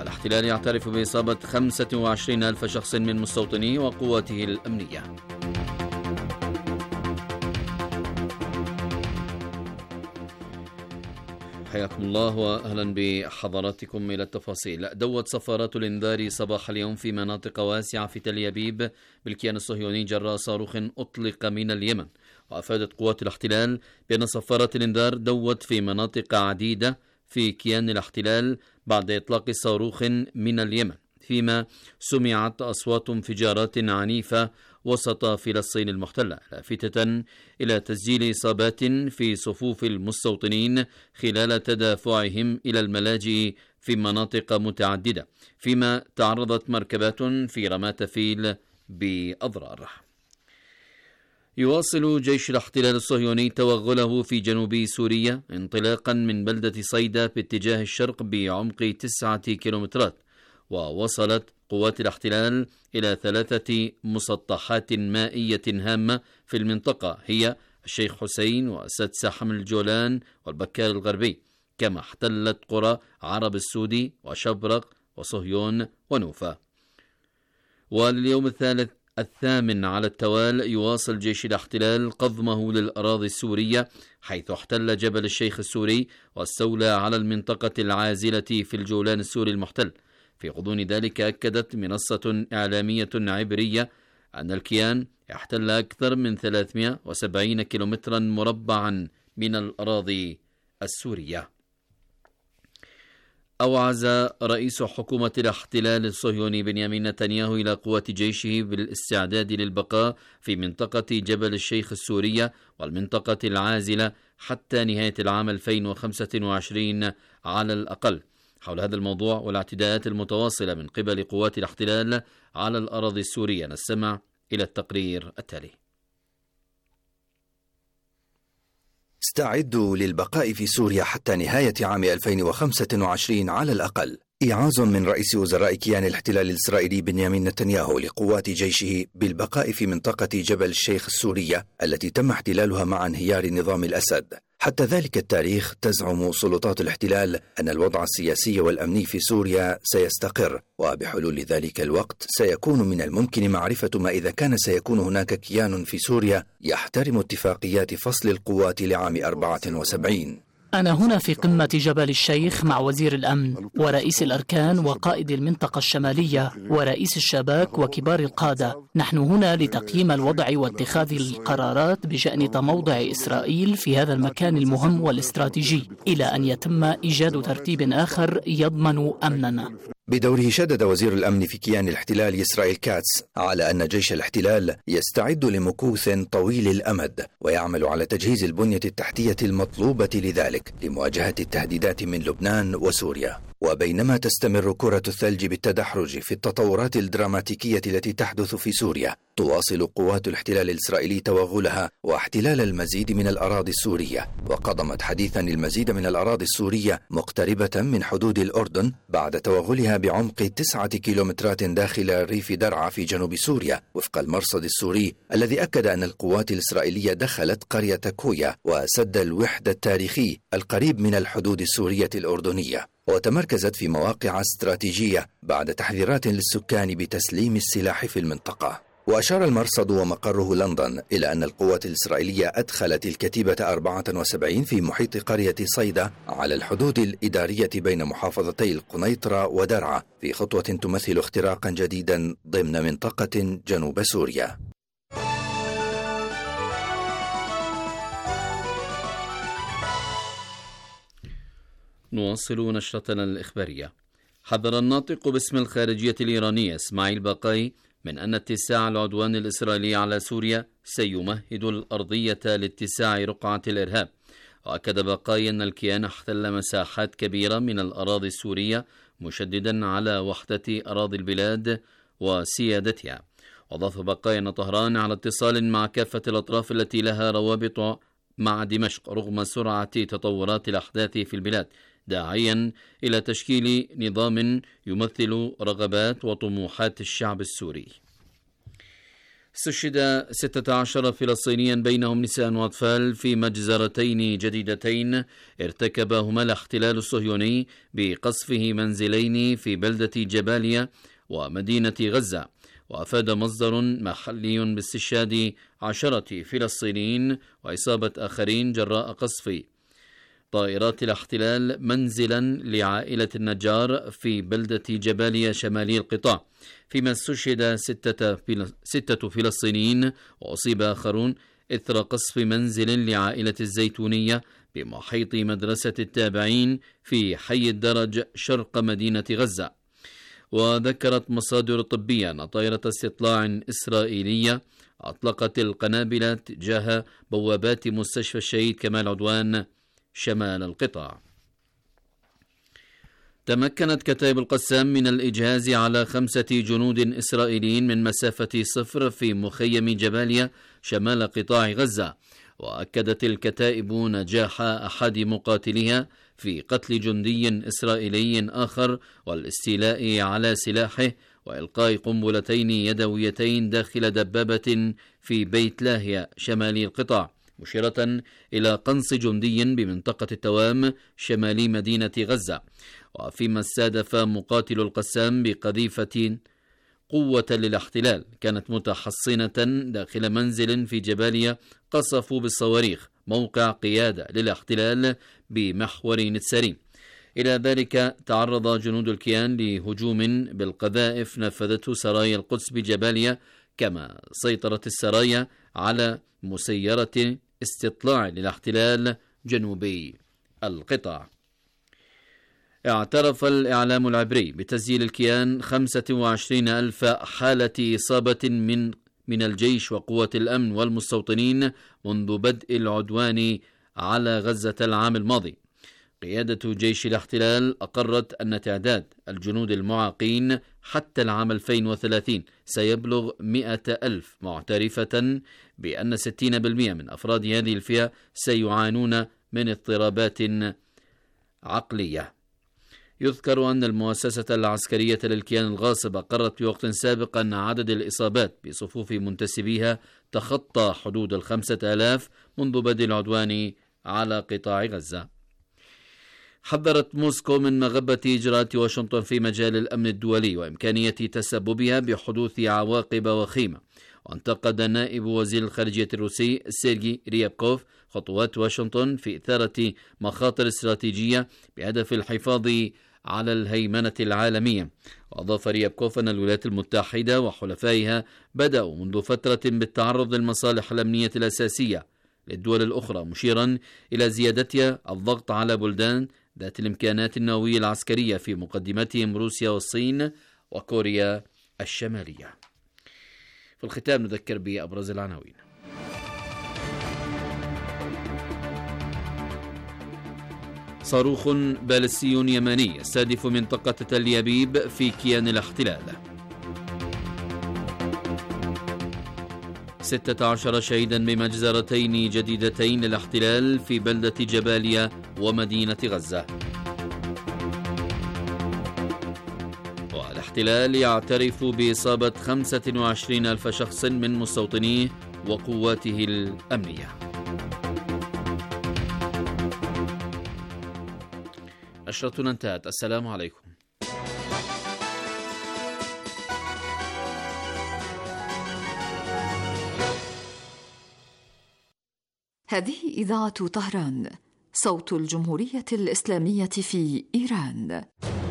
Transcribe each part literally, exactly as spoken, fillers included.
والاحتلال يعترف بإصابة خمسة وعشرين ألف شخص من مستوطني وقواته الأمنية. حياكم الله وأهلا بحضراتكم إلى التفاصيل. دوت صفارات الإنذار صباح اليوم في مناطق واسعة في تل أبيب بالكيان الصهيوني جراء صاروخ أطلق من اليمن. وأفادت قوات الاحتلال بأن صفارات الإنذار دوت في مناطق عديدة في كيان الاحتلال بعد إطلاق صاروخ من اليمن، فيما سمعت أصوات انفجارات عنيفة وسط فلسطين المحتلة، لافتة إلى تسجيل إصابات في صفوف المستوطنين خلال تدافعهم إلى الملاجئ في مناطق متعددة، فيما تعرضت مركبات في رمات فيل بأضرار. يواصل جيش الاحتلال الصهيوني توغله في جنوب سوريا انطلاقا من بلدة صيدا باتجاه الشرق بعمق تسعة كيلومترات. ووصلت قوات الاحتلال إلى ثلاثة مسطحات مائية هامة في المنطقة، هي الشيخ حسين وسد سحم الجولان والبكال الغربي، كما احتلت قرى عرب السودي وشبرق وصهيون ونوفا. واليوم الثالث الثامن على التوالي يواصل جيش الاحتلال قضمه للأراضي السورية، حيث احتل جبل الشيخ السوري واستولى على المنطقة العازلة في الجولان السوري المحتل. في غضون ذلك أكدت منصة إعلامية عبرية أن الكيان احتل أكثر من ثلاثمائة وسبعين كيلومترا مربعا من الأراضي السورية. أوعز رئيس حكومة الاحتلال الصهيوني بنيامين نتنياهو إلى قوات جيشه بالاستعداد للبقاء في منطقة جبل الشيخ السورية والمنطقة العازلة حتى نهاية العام ألفين وخمسة وعشرين على الأقل. حول هذا الموضوع والاعتداءات المتواصلة من قبل قوات الاحتلال على الأراضي السورية نستمع إلى التقرير التالي. استعدوا للبقاء في سوريا حتى نهاية عام ألفين وخمسة وعشرين على الأقل. إيعاز من رئيس وزراء كيان الاحتلال الإسرائيلي بنيامين نتنياهو لقوات جيشه بالبقاء في منطقة جبل الشيخ السورية التي تم احتلالها مع انهيار نظام الأسد. حتى ذلك التاريخ تزعم سلطات الاحتلال أن الوضع السياسي والأمني في سوريا سيستقر، وبحلول ذلك الوقت سيكون من الممكن معرفة ما إذا كان سيكون هناك كيان في سوريا يحترم اتفاقيات فصل القوات لعام أربعة وسبعين. أنا هنا في قمة جبل الشيخ مع وزير الأمن ورئيس الأركان وقائد المنطقة الشمالية ورئيس الشباك وكبار القادة. نحن هنا لتقييم الوضع واتخاذ القرارات بشأن تموضع إسرائيل في هذا المكان المهم والاستراتيجي إلى أن يتم إيجاد ترتيب آخر يضمن أمننا. بدوره شدد وزير الأمن في كيان الاحتلال إسرائيل كاتس على أن جيش الاحتلال يستعد لمكوث طويل الأمد ويعمل على تجهيز البنية التحتية المطلوبة لذلك لمواجهة التهديدات من لبنان وسوريا. وبينما تستمر كرة الثلج بالتدحرج في التطورات الدراماتيكية التي تحدث في سوريا، تواصل قوات الاحتلال الإسرائيلي توغلها واحتلال المزيد من الأراضي السورية، وقضمت حديثا المزيد من الأراضي السورية مقتربة من حدود الأردن بعد توغلها بعمق تسعة كيلومترات داخل ريف درعا في جنوب سوريا، وفق المرصد السوري الذي أكد أن القوات الإسرائيلية دخلت قرية كويا وسد الوحدة التاريخي القريب من الحدود السورية الأردنية، وتمركزت في مواقع استراتيجية بعد تحذيرات للسكان بتسليم السلاح في المنطقة. وأشار المرصد ومقره لندن إلى أن القوات الإسرائيلية أدخلت الكتيبة أربعة وسبعين في محيط قرية صيدا على الحدود الإدارية بين محافظتي القنيطرة ودرعا في خطوة تمثل اختراقا جديدا ضمن منطقة جنوب سوريا. نواصل نشرتنا الإخبارية. حذر الناطق باسم الخارجية الإيرانية إسماعيل باقاي من أن اتساع العدوان الإسرائيلي على سوريا سيمهد الأرضية لاتساع رقعة الإرهاب. وأكد باقاي أن الكيان احتل مساحات كبيرة من الأراضي السورية مشددا على وحدة أراضي البلاد وسيادتها. وأضاف باقاي أن طهران على اتصال مع كافة الأطراف التي لها روابط مع دمشق رغم سرعة تطورات الأحداث في البلاد، داعيا إلى تشكيل نظام يمثل رغبات وطموحات الشعب السوري. استشهد ستة عشر فلسطينيا بينهم نساء وأطفال في مجزرتين جديدتين ارتكبهما الاحتلال الصهيوني بقصفه منزلين في بلدة جباليا ومدينة غزة. وأفاد مصدر محلي باستشهاد عشرة فلسطينيين وإصابة آخرين جراء قصف طائرات الاحتلال منزلا لعائلة النجار في بلدة جباليا شمالي القطاع، فيما استشهد ستة, فل... ستة فلسطينيين وأصيب آخرون إثر قصف منزل لعائلة الزيتونية بمحيط مدرسة التابعين في حي الدرج شرق مدينة غزة. وذكرت مصادر طبية أن طائرة استطلاع إسرائيلية أطلقت القنابل تجاه بوابات مستشفى الشهيد كمال عدوان شمال القطاع. تمكنت كتائب القسام من الإجهاز على خمسة جنود إسرائيليين من مسافة صفر في مخيم جباليا شمال قطاع غزة. وأكدت الكتائب نجاح أحد مقاتليها في قتل جندي إسرائيلي آخر والاستيلاء على سلاحه وإلقاء قنبلتين يدويتين داخل دبابة في بيت لاهيا شمالي القطاع، مشيرة إلى قنص جندي بمنطقة التوام شمالي مدينة غزة. وفيما استهدف مقاتل القسام بقذيفة قوة للاحتلال كانت متحصنة داخل منزل في جباليا قصفوا بالصواريخ موقع قيادة للاحتلال بمحور نتساري. إلى ذلك تعرض جنود الكيان لهجوم بالقذائف نفذته سرايا القدس بجباليا، كما سيطرت السرايا على مسيرة استطلاع للاحتلال جنوبي القطاع. اعترف الإعلام العبري بتسجيل الكيان خمسة وعشرين ألف حالة إصابة من من الجيش وقوات الأمن والمستوطنين منذ بدء العدوان على غزة العام الماضي. قيادة جيش الاحتلال أقرت أن تعداد الجنود المعاقين حتى العام ألفين وثلاثين سيبلغ مئة ألف، معترفة بأن ستين بالمئة من أفراد هذه الفئة سيعانون من اضطرابات عقلية. يذكر أن المؤسسة العسكرية للكيان الغاصب أقرت في وقت سابق أن عدد الإصابات بصفوف منتسبيها تخطى حدود الخمسة آلاف منذ بدء العدوان على قطاع غزة. حذرت موسكو من مغبة إجراءات واشنطن في مجال الأمن الدولي وإمكانية تسببها بحدوث عواقب وخيمة. وانتقد نائب وزير الخارجية الروسي سيرجي ريابكوف خطوات واشنطن في إثارة مخاطر استراتيجية بهدف الحفاظ على الهيمنة العالمية. وأضاف ريابكوف أن الولايات المتحدة وحلفائها بدأوا منذ فترة بالتعرض للمصالح الأمنية الأساسية للدول الأخرى، مشيرا إلى زيادتها الضغط على بلدان ذات الإمكانات النووية العسكرية في مقدمتهم روسيا والصين وكوريا الشمالية. في الختام نذكر بأبرز العناوين. صاروخ باليستي يمني يستهدف منطقة تل أبيب في كيان الاحتلال. ستة عشر شهيدا بمجزرتين جديدتين للاحتلال في بلدة جباليا ومدينة غزة. والاحتلال يعترف بإصابة خمسة وعشرين ألف شخص من مستوطنيه وقواته الأمنية. نشرتنا انتهت. السلام عليكم. هذه إذاعة طهران، صوت الجمهورية الإسلامية في إيران.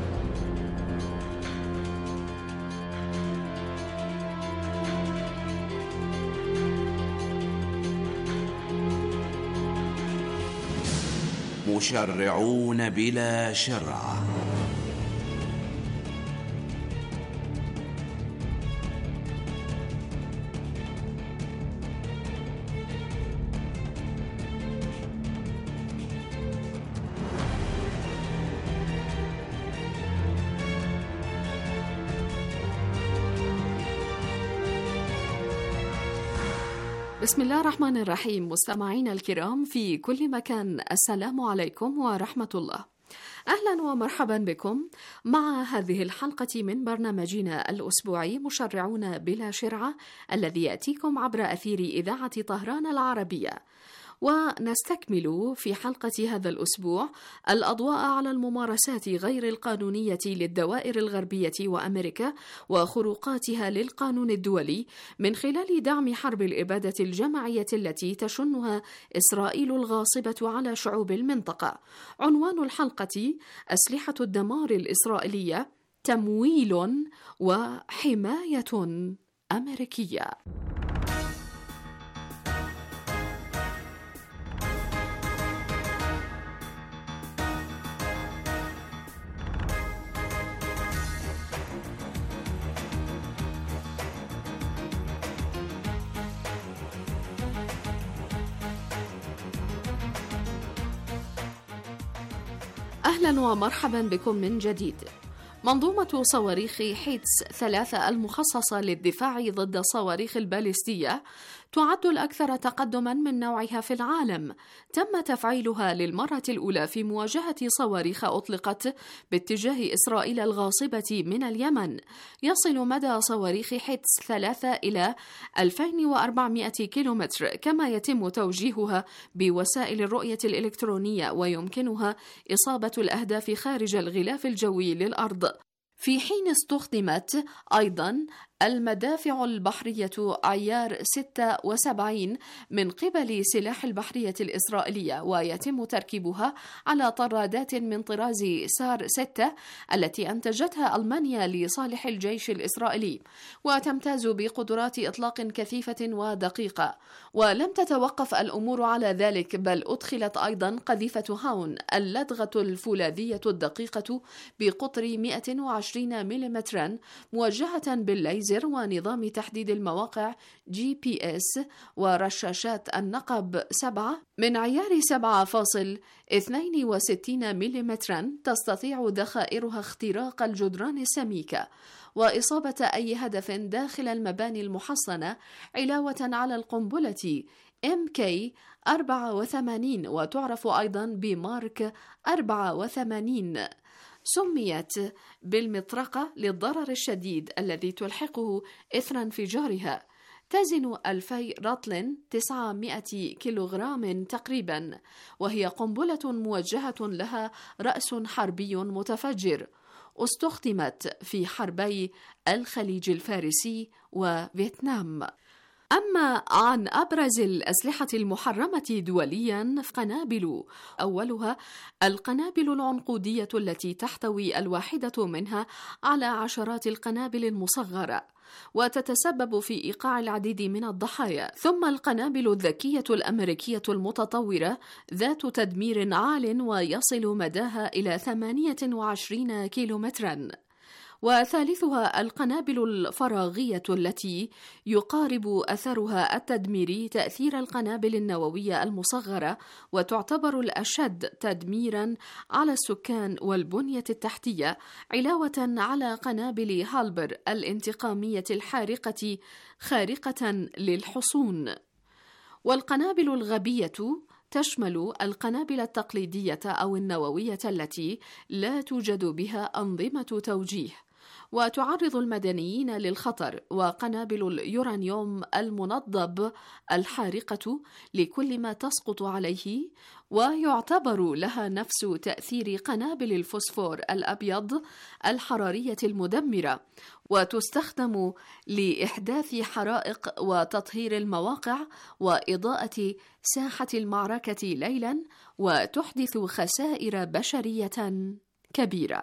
مشرعون بلا شرع. بسم الله الرحمن الرحيم. مستمعينا الكرام في كل مكان، السلام عليكم ورحمة الله. أهلا ومرحبا بكم مع هذه الحلقة من برنامجنا الأسبوعي مشرعون بلا شرعة، الذي يأتيكم عبر أثير إذاعة طهران العربية. ونستكمل في حلقة هذا الأسبوع الأضواء على الممارسات غير القانونية للدوائر الغربية وأمريكا وخروقاتها للقانون الدولي من خلال دعم حرب الإبادة الجماعية التي تشنها إسرائيل الغاصبة على شعوب المنطقة. عنوان الحلقة: أسلحة الدمار الإسرائيلية تمويل وحماية أمريكية. أهلا ومرحبا بكم من جديد. منظومة صواريخ حيتس ثلاثة المخصصة للدفاع ضد الصواريخ الباليستية تعد الأكثر تقدما من نوعها في العالم. تم تفعيلها للمرة الأولى في مواجهة صواريخ أطلقت باتجاه إسرائيل الغاصبة من اليمن. يصل مدى صواريخ حيتس ثلاثة إلى ألفين وأربعمائة كيلومتر، كما يتم توجيهها بوسائل الرؤية الإلكترونية ويمكنها إصابة الأهداف خارج الغلاف الجوي للأرض. في حين استخدمت أيضا المدافع البحرية عيار ستة وسبعين من قبل سلاح البحرية الإسرائيلية، ويتم تركيبها على طرادات من طراز سار ستة التي أنتجتها ألمانيا لصالح الجيش الإسرائيلي، وتمتاز بقدرات إطلاق كثيفة ودقيقة. ولم تتوقف الأمور على ذلك، بل أدخلت أيضا قذيفة هاون اللدغة الفولاذية الدقيقة بقطر مئة وعشرين ملم موجهة بالليزر ونظام تحديد المواقع جي بي إس ورشاشات النقب سبعة من عيار سبعة فاصلة اثنين وستين ملم، تستطيع ذخائرها اختراق الجدران السميكة وإصابة أي هدف داخل المباني المحصنة، علاوة على القنبلة إم كي أربعة وثمانين وتعرف أيضا بمارك أربعة وثمانين. سميت بالمطرقة للضرر الشديد الذي تلحقه إثر انفجارها. تزن ألفي رطل تسعمائة كيلوغرام تقريبا، وهي قنبلة موجهة لها رأس حربي متفجر. استخدمت في حربي الخليج الفارسي وفيتنام. أما عن أبرز الأسلحة المحرمة دولياً فقنابل. أولها القنابل العنقودية التي تحتوي الواحدة منها على عشرات القنابل المصغرة وتتسبب في إيقاع العديد من الضحايا. ثم القنابل الذكية الأمريكية المتطورة ذات تدمير عال ويصل مداها إلى ثمانية وعشرين كيلومتراً. وثالثها القنابل الفراغية التي يقارب أثرها التدميري تأثير القنابل النووية المصغرة، وتعتبر الأشد تدميرا على السكان والبنية التحتية، علاوة على قنابل هالبر الانتقامية الحارقة خارقة للحصون. والقنابل الغبية تشمل القنابل التقليدية أو النووية التي لا توجد بها أنظمة توجيه وتعرض المدنيين للخطر، وقنابل اليورانيوم المنضب الحارقة لكل ما تسقط عليه، ويعتبر لها نفس تأثير قنابل الفوسفور الأبيض الحرارية المدمرة، وتستخدم لإحداث حرائق وتطهير المواقع وإضاءة ساحة المعركة ليلا، وتحدث خسائر بشرية كبيرة.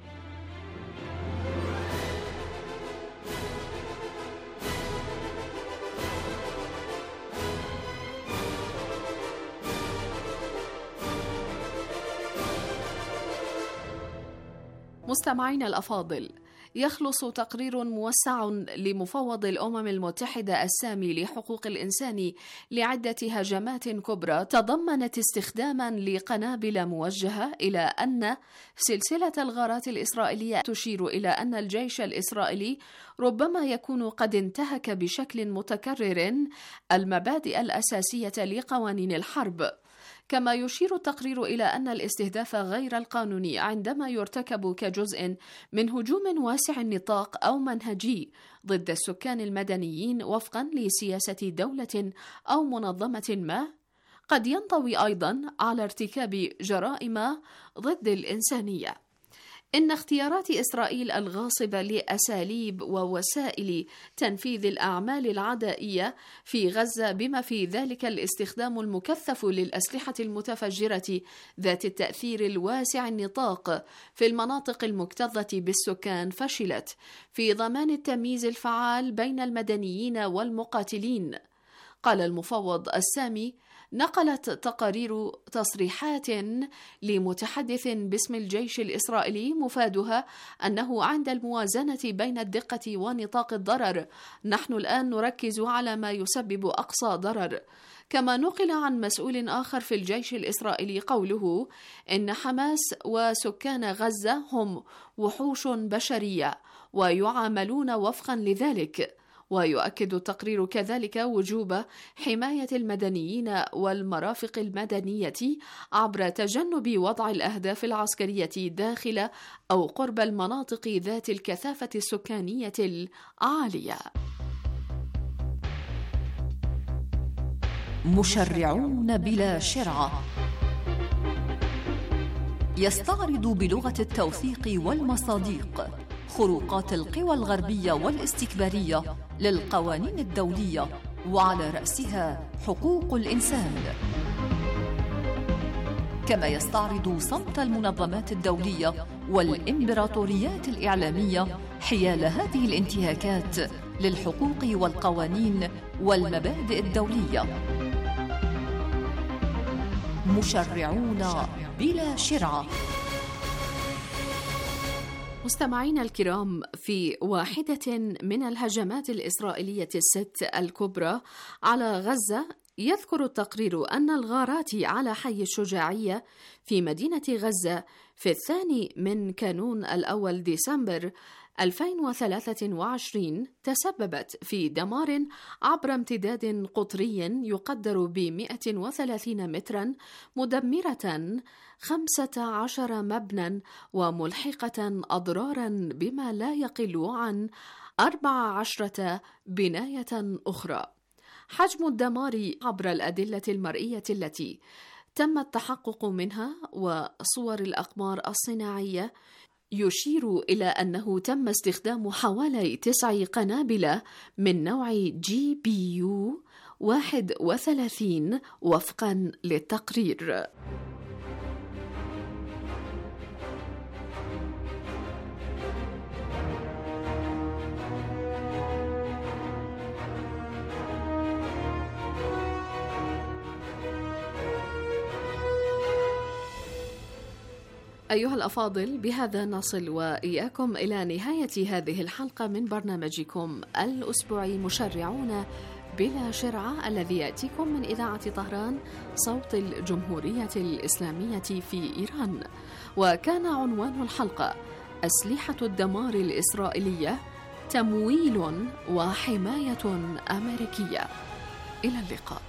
مستمعين الأفاضل، يخلص تقرير موسع لمفوض الأمم المتحدة السامي لحقوق الإنسان لعدة هجمات كبرى تضمنت استخداما لقنابل موجهة، إلى أن سلسلة الغارات الإسرائيلية تشير إلى أن الجيش الإسرائيلي ربما يكون قد انتهك بشكل متكرر المبادئ الأساسية لقوانين الحرب. كما يشير التقرير إلى أن الاستهداف غير القانوني عندما يرتكب كجزء من هجوم واسع النطاق أو منهجي ضد السكان المدنيين وفقا لسياسة دولة أو منظمة ما، قد ينطوي أيضا على ارتكاب جرائم ضد الإنسانية. إن اختيارات إسرائيل الغاصبة لأساليب ووسائل تنفيذ الأعمال العدائية في غزة بما في ذلك الاستخدام المكثف للأسلحة المتفجرة ذات التأثير الواسع النطاق في المناطق المكتظة بالسكان فشلت في ضمان التمييز الفعال بين المدنيين والمقاتلين. قال المفوض السامي: نقلت تقارير تصريحات لمتحدث باسم الجيش الإسرائيلي مفادها أنه عند الموازنة بين الدقة ونطاق الضرر نحن الآن نركز على ما يسبب أقصى ضرر. كما نقل عن مسؤول آخر في الجيش الإسرائيلي قوله إن حماس وسكان غزة هم وحوش بشرية ويعاملون وفقا لذلك. ويؤكد التقرير كذلك وجوب حماية المدنيين والمرافق المدنية عبر تجنب وضع الأهداف العسكرية داخل أو قرب المناطق ذات الكثافة السكانية العالية. مشرعون بلا شرعة يستعرض بلغة التوثيق والمصادق خروقات القوى الغربية والاستكبارية للقوانين الدولية وعلى رأسها حقوق الإنسان، كما يستعرض صمت المنظمات الدولية والإمبراطوريات الإعلامية حيال هذه الانتهاكات للحقوق والقوانين والمبادئ الدولية. مشرعون بلا شرعة. مستمعينا الكرام، في واحدة من الهجمات الإسرائيلية الست الكبرى على غزة، يذكر التقرير أن الغارات على حي الشجاعية في مدينة غزة في الثاني من كانون الأول ديسمبر ألفين وثلاثة وعشرين تسببت في دمار عبر امتداد قطري يقدر ب مئة وثلاثين مترا، مدمرة خمسة عشر مبنى وملحقة أضرارا بما لا يقل عن أربع عشرة بناية أخرى. حجم الدمار عبر الأدلة المرئية التي تم التحقق منها وصور الأقمار الصناعية يشير إلى أنه تم استخدام حوالي تسع قنابل من نوع جي بي يو واحد وثلاثين وفقا للتقرير. أيها الأفاضل، بهذا نصل وإياكم إلى نهاية هذه الحلقة من برنامجكم الأسبوعي مشرعون بلا شرعة، الذي يأتيكم من إذاعة طهران صوت الجمهورية الإسلامية في إيران. وكان عنوان الحلقة: أسلحة الدمار الإسرائيلية تمويل وحماية أمريكية. إلى اللقاء.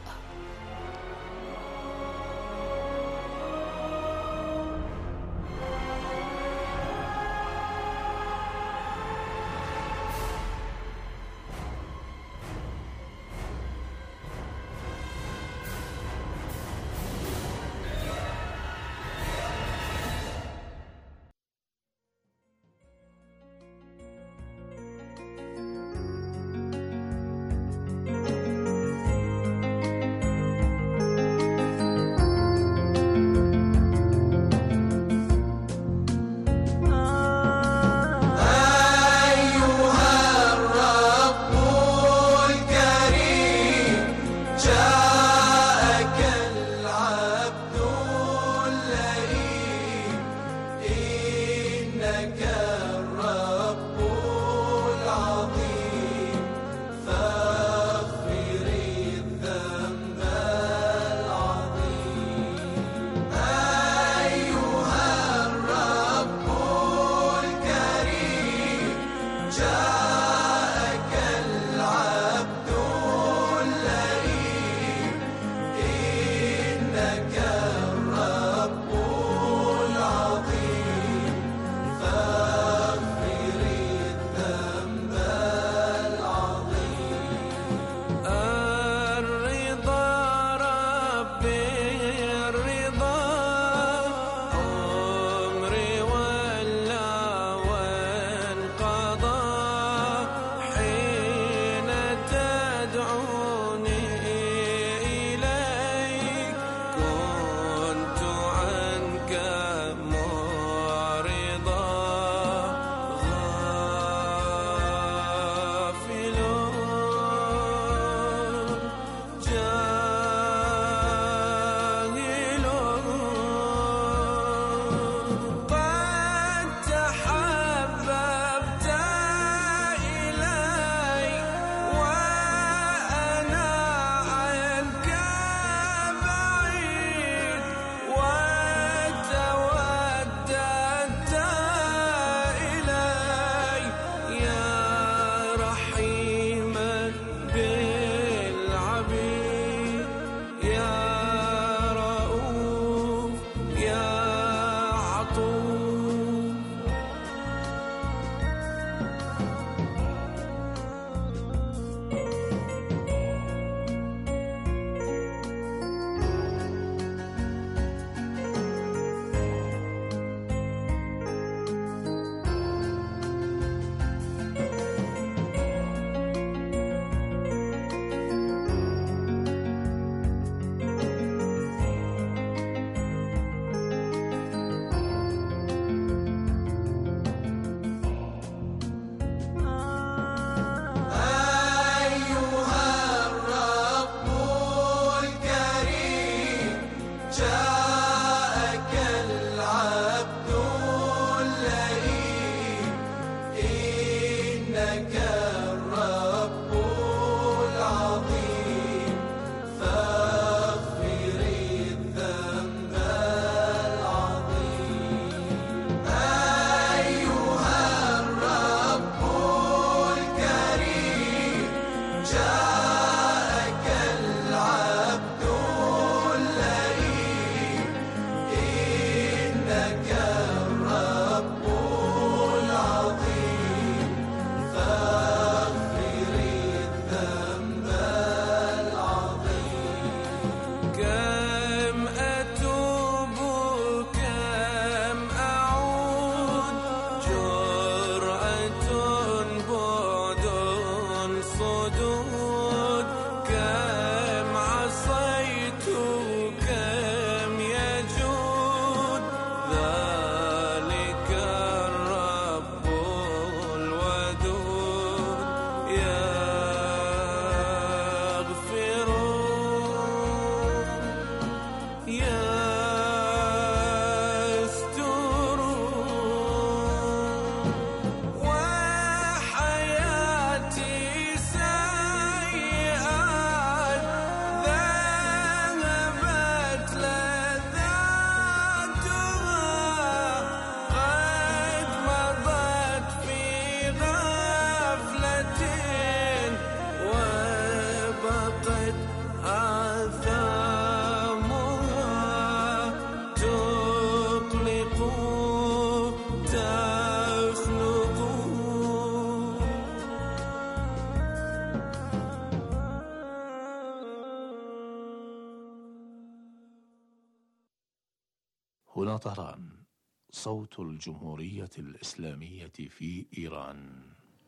طهران، صوت الجمهورية الإسلامية في إيران.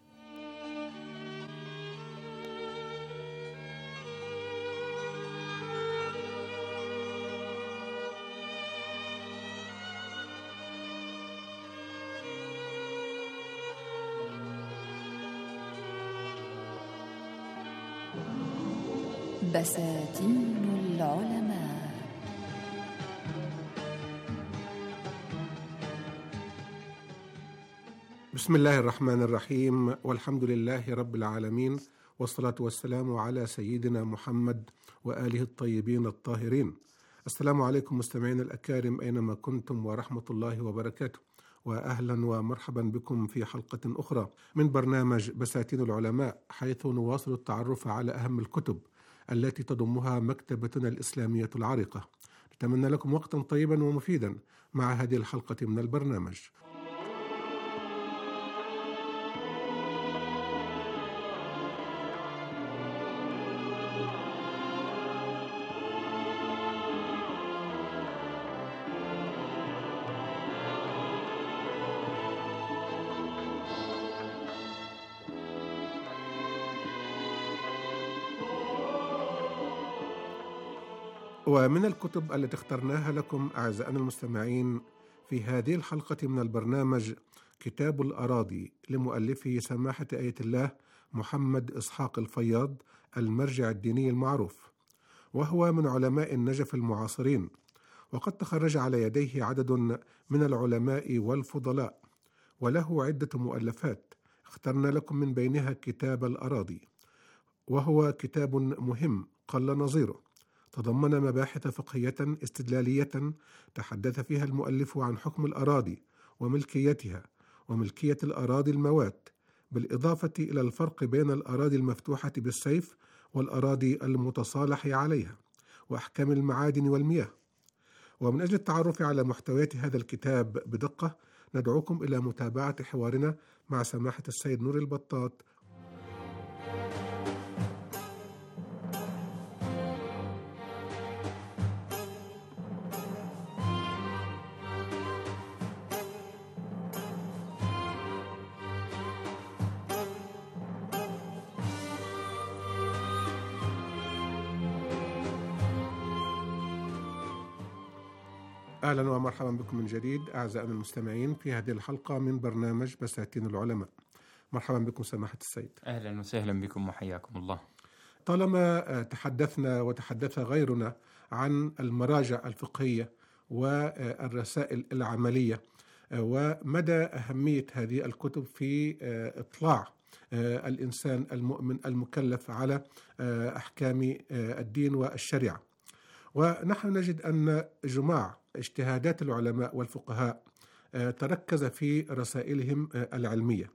بساتين العلماء. بسم الله الرحمن الرحيم، والحمد لله رب العالمين، والصلاة والسلام على سيدنا محمد وآله الطيبين الطاهرين. السلام عليكم مستمعين الأكارم أينما كنتم، ورحمة الله وبركاته، وأهلا ومرحبا بكم في حلقة أخرى من برنامج بساتين العلماء، حيث نواصل التعرف على أهم الكتب التي تضمها مكتبتنا الإسلامية العريقة. نتمنى لكم وقتا طيبا ومفيدا مع هذه الحلقة من البرنامج. ومن الكتب التي اخترناها لكم أعزائنا المستمعين في هذه الحلقة من البرنامج كتاب الأراضي لمؤلفه سماحة آية الله محمد إسحاق الفياض، المرجع الديني المعروف، وهو من علماء النجف المعاصرين، وقد تخرج على يديه عدد من العلماء والفضلاء، وله عدة مؤلفات اخترنا لكم من بينها كتاب الأراضي، وهو كتاب مهم قل نظيره، تضمن مباحث فقهية استدلالية تحدث فيها المؤلف عن حكم الأراضي وملكيتها وملكية الأراضي الموات، بالإضافة إلى الفرق بين الأراضي المفتوحة بالسيف والأراضي المتصالح عليها، وأحكام المعادن والمياه. ومن أجل التعرف على محتويات هذا الكتاب بدقة، ندعوكم إلى متابعة حوارنا مع سماحة السيد نور البطاط. أهلا ومرحبا بكم من جديد أعزائنا المستمعين في هذه الحلقة من برنامج بساتين العلماء. مرحبا بكم سماحة السيد. أهلا وسهلا بكم وحياكم الله. طالما تحدثنا وتحدث غيرنا عن المراجع الفقهية والرسائل العملية ومدى أهمية هذه الكتب في إطلاع الإنسان المؤمن المكلف على أحكام الدين والشريعة، ونحن نجد أن جماع اجتهادات العلماء والفقهاء تركز في رسائلهم العلمية،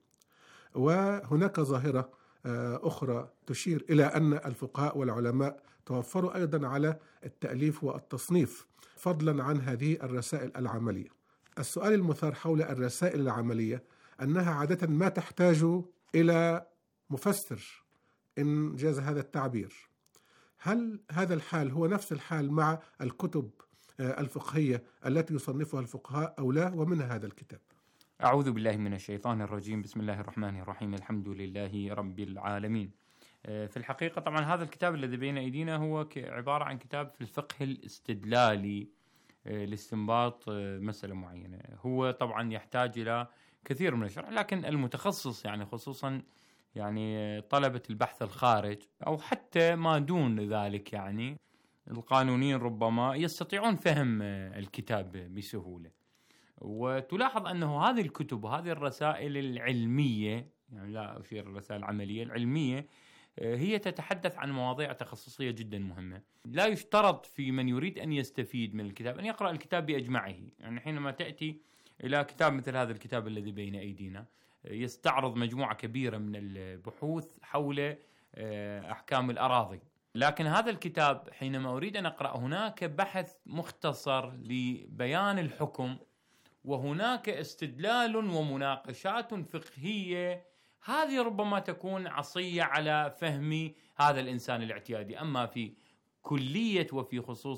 وهناك ظاهرة أخرى تشير إلى أن الفقهاء والعلماء توفروا أيضا على التأليف والتصنيف فضلا عن هذه الرسائل العملية. السؤال المثار حول الرسائل العملية أنها عادة ما تحتاج إلى مفسر إن جاز هذا التعبير. هل هذا الحال هو نفس الحال مع الكتب الفقهية التي يصنفها الفقهاء أو لا؟ ومن هذا الكتاب. أعوذ بالله من الشيطان الرجيم، بسم الله الرحمن الرحيم، الحمد لله رب العالمين. في الحقيقة طبعا هذا الكتاب الذي بين أيدينا هو عبارة عن كتاب في الفقه الاستدلالي لاستنباط مسألة معينة. هو طبعا يحتاج إلى كثير من الشرح، لكن المتخصص يعني خصوصا يعني طلبة البحث الخارج أو حتى ما دون ذلك يعني القانونيين ربما يستطيعون فهم الكتاب بسهولة. وتلاحظ أنه هذه الكتب وهذه الرسائل العلمية، يعني لا أشير الرسائل العملية العلمية، هي تتحدث عن مواضيع تخصصية جدا مهمة. لا يشترط في من يريد أن يستفيد من الكتاب أن يقرأ الكتاب بأجمعه. يعني حينما تأتي إلى كتاب مثل هذا الكتاب الذي بين أيدينا يستعرض مجموعة كبيرة من البحوث حول أحكام الأراضي، لكن هذا الكتاب حينما أريد أن أقرأ هناك بحث مختصر لبيان الحكم، وهناك استدلال ومناقشات فقهية، هذه ربما تكون عصية على فهم هذا الإنسان الاعتيادي. أما في كلية وفي خصوص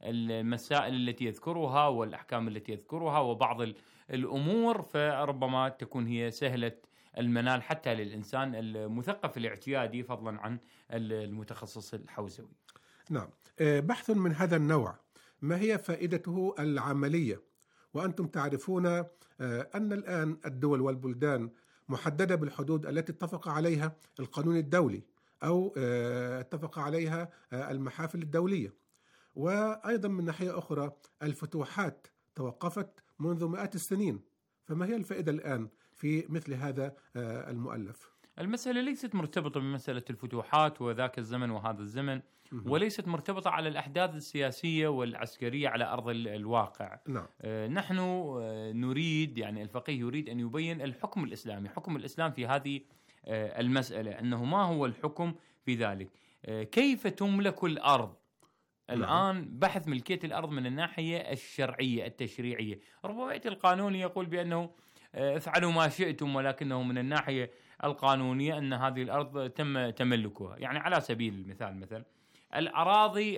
المسائل التي يذكرها والأحكام التي يذكرها وبعض الأمور فربما تكون هي سهلة المنال حتى للإنسان المثقف الاعتيادي فضلا عن المتخصص الحوزوي. نعم، بحث من هذا النوع ما هي فائدته العملية؟ وأنتم تعرفون أن الآن الدول والبلدان محددة بالحدود التي اتفق عليها القانون الدولي أو اتفق عليها المحافل الدولية، وأيضا من ناحية أخرى الفتوحات توقفت منذ مئات السنين. فما هي الفائدة الآن في مثل هذا المؤلف؟ المسألة ليست مرتبطة بمسألة الفتوحات وذاك الزمن وهذا الزمن، وليست مرتبطة على الأحداث السياسية والعسكرية على أرض الواقع. نعم. آه نحن آه نريد، يعني الفقيه يريد أن يبين الحكم الإسلامي، حكم الإسلام في هذه آه المسألة، أنه ما هو الحكم في ذلك، آه كيف تملك الأرض. الآن نعم. بحث ملكية الأرض من الناحية الشرعية التشريعية، ربما يأتي القانون يقول بأنه آه افعلوا ما شئتم، ولكنه من الناحية القانونية أن هذه الأرض تم تملكها. يعني على سبيل المثال مثلا الأراضي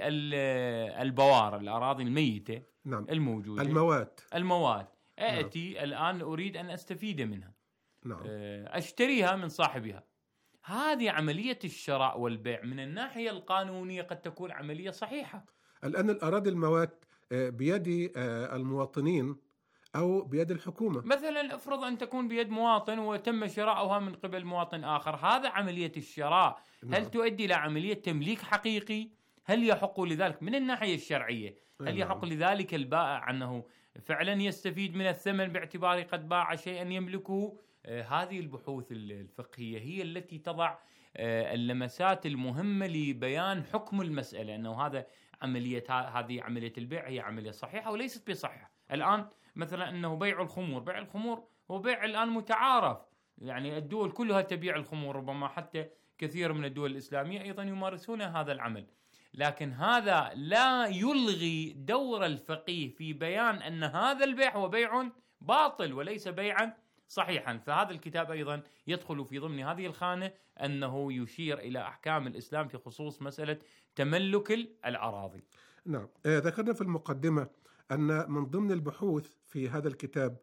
البوار، الأراضي الميتة، نعم. الموجودة، الموات الموات آتي نعم. الآن أريد أن أستفيد منها، نعم. أشتريها من صاحبها. هذه عملية الشراء والبيع من الناحية القانونية قد تكون عملية صحيحة. الآن الأراضي الموات بيد المواطنين أو بيد الحكومة. مثلا افرض أن تكون بيد مواطن وتم شراؤها من قبل مواطن آخر، هذا عملية الشراء. نعم. هل تؤدي إلى عملية تمليك حقيقي؟ هل يحق لذلك من الناحية الشرعية؟ هل يحق نعم. لذلك البائع أنه فعلا يستفيد من الثمن باعتباره قد باع شيئا يملكه؟ آه هذه البحوث الفقهية هي التي تضع آه اللمسات المهمة لبيان حكم المسألة، أنه هذا عملية هذه عملية البيع هي عملية صحيحة وليست بصحيحة. الآن مثلا أنه بيع الخمور، بيع الخمور هو بيع الآن متعارف، يعني الدول كلها تبيع الخمور، ربما حتى كثير من الدول الإسلامية أيضا يمارسون هذا العمل، لكن هذا لا يلغي دور الفقيه في بيان أن هذا البيع هو بيع باطل وليس بيعا صحيحا. فهذا الكتاب أيضا يدخل في ضمن هذه الخانة، أنه يشير إلى أحكام الإسلام في خصوص مسألة تملك الأراضي. نعم، ذكرنا في المقدمة أن من ضمن البحوث في هذا الكتاب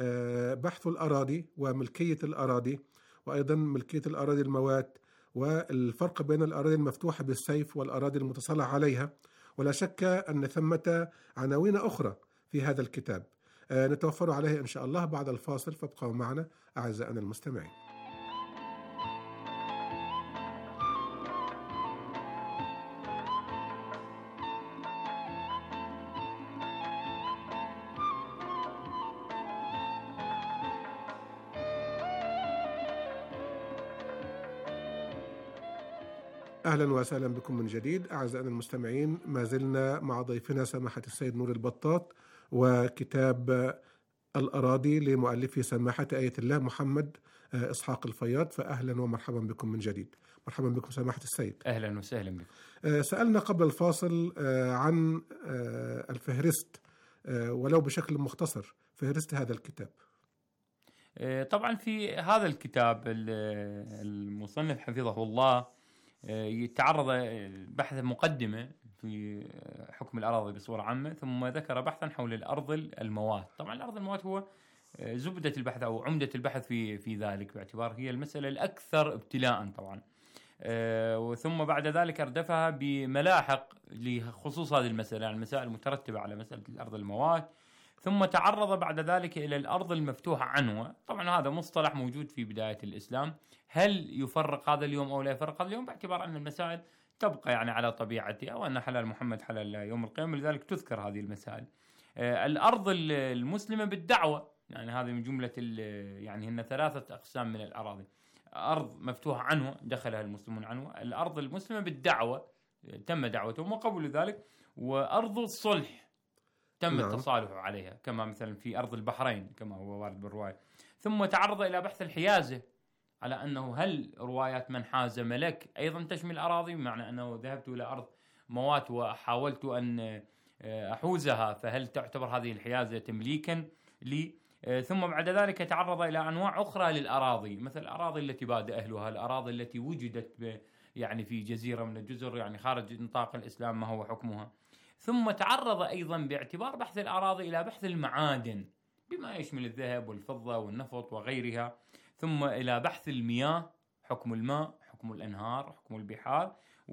بحث الأراضي وملكية الأراضي، وأيضا ملكية الأراضي الموات، والفرق بين الأراضي المفتوحة بالسيف والأراضي المتصلح عليها. ولا شك أن ثمة عناوين أخرى في هذا الكتاب نتوفر عليها إن شاء الله بعد الفاصل، فابقوا معنا أعزائنا المستمعين. أهلا وسهلا بكم من جديد أعزائنا المستمعين. ما زلنا مع ضيفنا سماحة السيد نور البطاط وكتاب الأراضي لمؤلفه سماحة آية الله محمد إسحاق الفياض. فأهلا ومرحبا بكم من جديد. مرحبا بكم سماحة السيد. أهلا وسهلا بكم. سألنا قبل الفاصل عن الفهرست، ولو بشكل مختصر فهرست هذا الكتاب. طبعا في هذا الكتاب المصنف حفظه الله يتعرض بحث مقدمة في حكم الأراضي بصورة عامة، ثم ذكر بحثا حول الأرض الموات. طبعا الأرض الموات هو زبدة البحث أو عمدة البحث في في ذلك، باعتبار هي المسألة الأكثر ابتلاء طبعا. وثم بعد ذلك أردفها بملاحق لخصوص هذه المسألة، المسائل المترتبة على مسألة الأرض الموات. ثم تعرض بعد ذلك إلى الأرض المفتوحة عنوة. طبعا هذا مصطلح موجود في بداية الإسلام، هل يفرق هذا اليوم أو لا يفرق هذا اليوم، باعتبار أن المسائل تبقى يعني على طبيعتها، وأن حلال محمد حلال يوم القيامة، لذلك تذكر هذه المسائل. آه الأرض المسلمة بالدعوة، يعني هذه من جملة يعني هن ثلاثة أقسام من الأراضي: أرض مفتوحة عنوة دخلها المسلمون عنوة، الأرض المسلمة بالدعوة تم دعوتهم وقبول ذلك، وأرض الصلح تم نعم. التصالح عليها، كما مثلا في أرض البحرين كما هو وارد بالرواية. ثم تعرض إلى بحث الحيازة، على أنه هل روايات من حاز ملك أيضا تشمل أراضي، بمعنى أنه ذهبت إلى أرض موات وحاولت أن أحوزها، فهل تعتبر هذه الحيازة تمليكا لي؟ ثم بعد ذلك تعرض إلى أنواع أخرى للأراضي، مثل الأراضي التي باد أهلها، الأراضي التي وجدت يعني في جزيرة من الجزر، يعني خارج نطاق الإسلام، ما هو حكمها؟ ثم تعرض أيضا باعتبار بحث الأراضي إلى بحث المعادن بما يشمل الذهب والفضة والنفط وغيرها، ثم إلى بحث المياه، حكم الماء، حكم الأنهار، حكم البحار،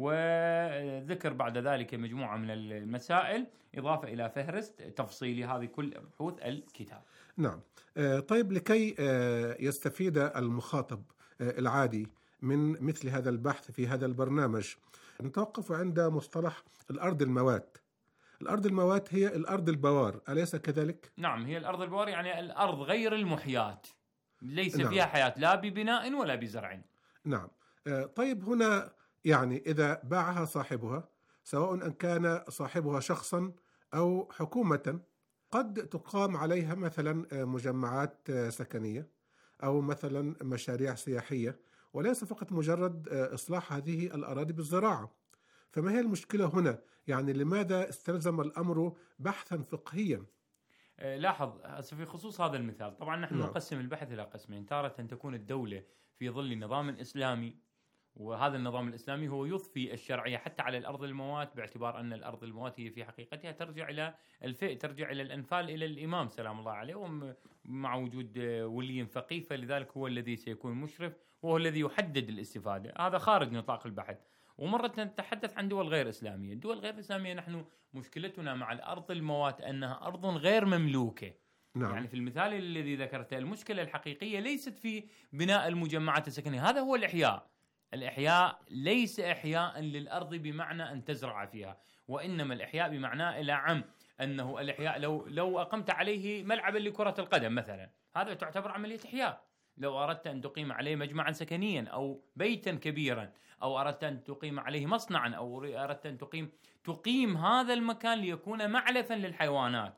وذكر بعد ذلك مجموعة من المسائل إضافة إلى فهرست تفصيلي هذه كل بحوث الكتاب. نعم. طيب، لكي يستفيد المخاطب العادي من مثل هذا البحث في هذا البرنامج، نتوقف عند مصطلح الأرض الموات. الأرض الموات هي الأرض البوار، أليس كذلك؟ نعم، هي الأرض البوار، يعني الأرض غير المحياة، ليس نعم. فيها حياة لا ببناء ولا بزرع. نعم. طيب، هنا يعني إذا باعها صاحبها، سواء أن كان صاحبها شخصا أو حكومة، قد تقام عليها مثلا مجمعات سكنية أو مثلا مشاريع سياحية، وليس فقط مجرد إصلاح هذه الأراضي بالزراعة. فما هي المشكلة هنا؟ يعني لماذا استلزم الأمر بحثا فقهيا؟ لاحظ في خصوص هذا المثال، طبعا نحن نعم. نقسم البحث إلى قسمين. تارة تكون الدولة في ظل نظام إسلامي، وهذا النظام الإسلامي هو يضفي الشرعية حتى على الأرض الموات، باعتبار أن الأرض الموات هي في حقيقتها ترجع إلى الفئ، ترجع إلى الأنفال، إلى الإمام سلام الله عليه، ومع وجود ولي فقيه، فلذلك هو الذي سيكون مشرف وهو الذي يحدد الاستفادة. هذا خارج نطاق البحث. ومرة نتحدث عن دول غير إسلامية. الدول غير إسلامية نحن مشكلتنا مع الأرض الموات أنها أرض غير مملوكة. نعم. يعني في المثال الذي ذكرته، المشكلة الحقيقية ليست في بناء المجمعات السكنية، هذا هو الإحياء. الإحياء ليس إحياء للأرض بمعنى أن تزرع فيها، وإنما الإحياء بمعنى إلى عم أنه الإحياء لو لو أقمت عليه ملعبا لكرة القدم مثلا، هذا تعتبر عملية إحياء. لو أردت أن تقيم عليه مجمعا سكنيا أو بيتا كبيرا، أو أردت أن تقيم عليه مصنعا، أو أردت أن تقيم تقيم هذا المكان ليكون معلفا للحيوانات،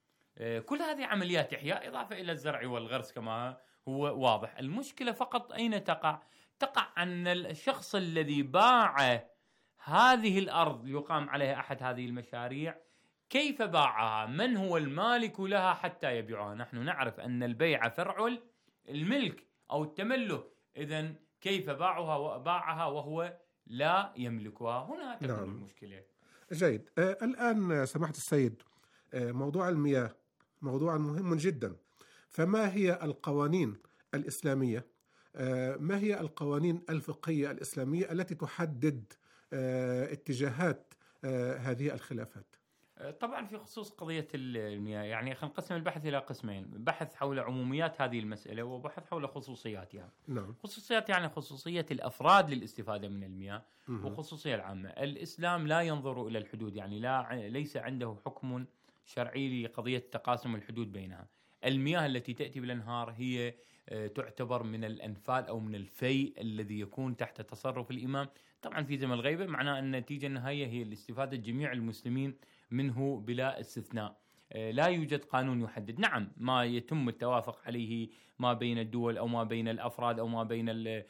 كل هذه عمليات إحياء إضافة إلى الزرع والغرس كما هو واضح. المشكلة فقط أين تقع؟ تقع أن الشخص الذي باع هذه الأرض يقام عليها أحد هذه المشاريع، كيف باعها؟ من هو المالك لها حتى يبيعها؟ نحن نعرف أن البيع فرع الملك أو التملك، إذن كيف باعها باعها وهو لا يملكها؟ هنا تكون نعم. المشكلة. جيد. آه الآن سماحة السيد، آه موضوع المياه موضوع مهم جدا، فما هي القوانين الإسلامية، آه ما هي القوانين الفقهية الإسلامية التي تحدد آه اتجاهات آه هذه الخلافات؟ طبعا في خصوص قضية المياه، يعني خلينا نقسم البحث إلى قسمين: بحث حول عموميات هذه المسألة، وبحث حول خصوصياتها. نعم. خصوصيات يعني خصوصية الأفراد للاستفادة من المياه، وخصوصية العامة. الإسلام لا ينظر إلى الحدود، يعني لا ليس عنده حكم شرعي لقضية تقاسم الحدود بينها. المياه التي تأتي بالأنهار هي تعتبر من الأنفال أو من الفيء الذي يكون تحت تصرف الإمام. طبعا في زمن الغيبة معناه أن النتيجة النهائية هي الاستفادة جميع المسلمين منه بلا استثناء. لا يوجد قانون يحدد. نعم، ما يتم التوافق عليه ما بين الدول أو ما بين الأفراد أو ما بين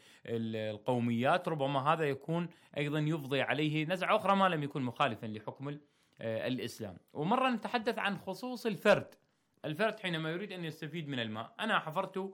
القوميات، ربما هذا يكون أيضا يفضي عليه نزعة أخرى ما لم يكن مخالفا لحكم الإسلام. ومرة نتحدث عن خصوص الفرد. الفرد حينما يريد أن يستفيد من الماء، أنا حفرت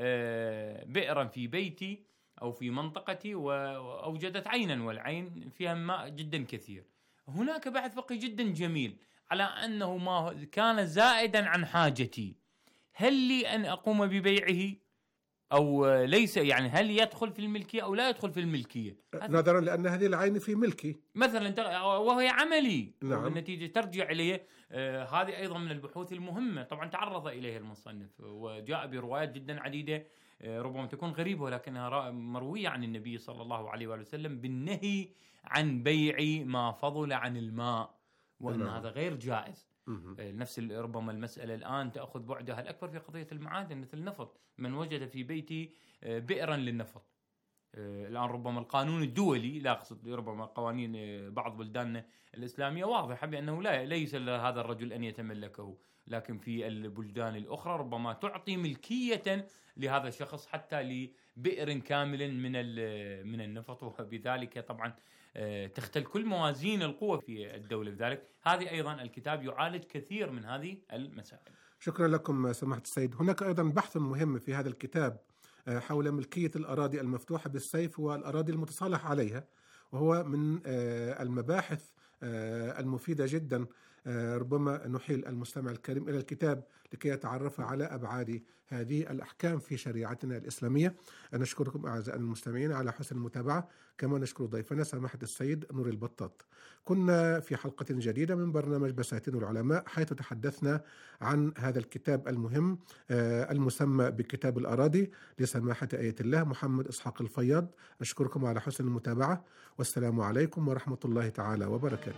بئرا في بيتي أو في منطقتي وأوجدت عينا، والعين فيها ماء جدا كثير. هناك بحث فقهي جدا جميل على أنه ما كان زائدا عن حاجتي، هل لي أن أقوم ببيعه أو ليس؟ يعني هل يدخل في الملكية أو لا يدخل في الملكية، نظرا لأن هذه العين في ملكي مثلا وهي عملي. نعم. والنتيجة ترجع إليه. آه هذه أيضا من البحوث المهمة، طبعا تعرض إليها المصنف وجاء بروايات جدا عديدة، آه ربما تكون غريبة ولكنها مروية عن النبي صلى الله عليه وآله وسلم بالنهي عن بيع ما فضل عن الماء، وأن نعم. هذا غير جائز. نفس ربما المسألة الآن تأخذ بعدها الأكبر في قضية المعادن مثل النفط. من وجد في بيتي بئرا للنفط، الآن ربما القانون الدولي، لا أقصد ربما قوانين بعض بلداننا الإسلامية واضحة بأنه لا ليس لهذا الرجل أن يتملكه، لكن في البلدان الأخرى ربما تعطي ملكية لهذا الشخص حتى لبئر كامل من من النفط، وبذلك طبعا تختل كل موازين القوة في الدولة. بذلك هذه أيضا الكتاب يعالج كثير من هذه المسائل. شكرا لكم سماحة السيد. هناك أيضا بحث مهم في هذا الكتاب حول ملكية الأراضي المفتوحة بالسيف والأراضي المتصالح عليها، وهو من المباحث المفيدة جدا. ربما نحيل المستمع الكريم إلى الكتاب لكي يتعرف على أبعاد هذه الأحكام في شريعتنا الإسلامية. نشكركم أعزائنا المستمعين على حسن المتابعة، كما نشكر ضيفنا سماحة السيد نور البطاط. كنا في حلقة جديدة من برنامج بساتين العلماء، حيث تحدثنا عن هذا الكتاب المهم المسمى بكتاب الأراضي لسماحة آية الله محمد إسحاق الفياض. نشكركم على حسن المتابعة، والسلام عليكم ورحمة الله تعالى وبركاته.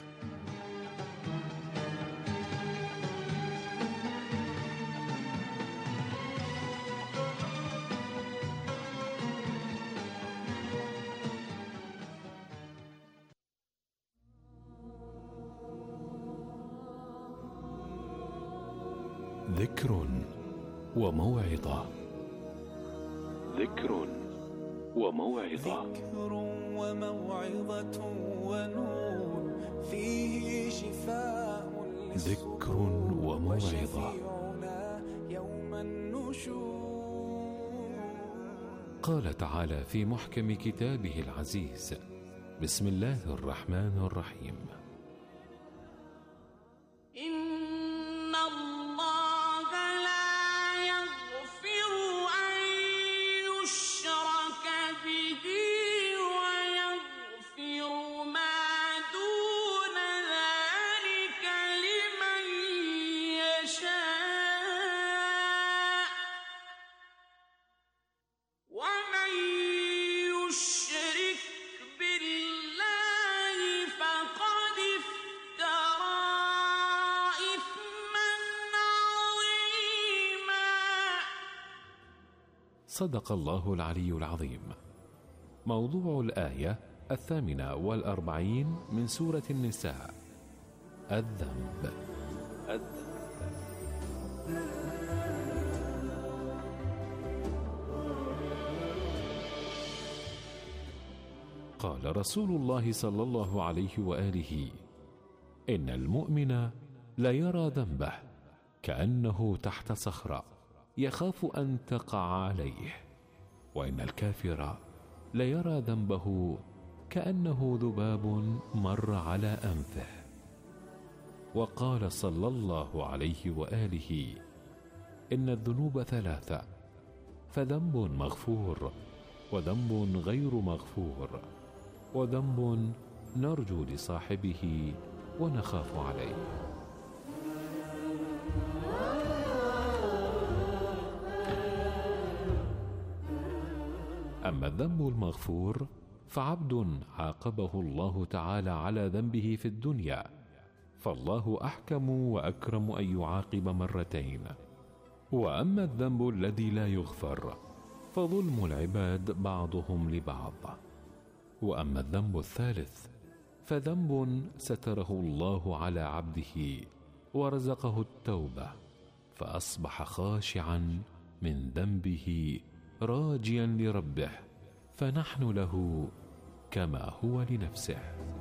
ذكر وموعظة. ذكر وموعظة. ذكر وموعظة ونور فيه شفاء ذكر وموعظة. يوم النشور. قال تعالى في محكم كتابه العزيز: بسم الله الرحمن الرحيم: صدق الله العلي العظيم. موضوع الآية الثامنة والأربعين من سورة النساء: الذنب. قال رسول الله صلى الله عليه وآله: إن المؤمن لا يرى ذنبه كأنه تحت صخرة يخاف أن تقع عليه، وإن الكافر لا يرى ذنبه كأنه ذباب مر على أنفه. وقال صلى الله عليه وآله: إن الذنوب ثلاثة، فذنب مغفور، وذنب غير مغفور، وذنب نرجو لصاحبه ونخاف عليه. أما الذنب المغفور فعبد عاقبه الله تعالى على ذنبه في الدنيا، فالله أحكم وأكرم أن يعاقب مرتين. وأما الذنب الذي لا يغفر فظلم العباد بعضهم لبعض. وأما الذنب الثالث فذنب ستره الله على عبده ورزقه التوبة، فأصبح خاشعا من ذنبه راجيا لربه، فنحن له كما هو لنفسه.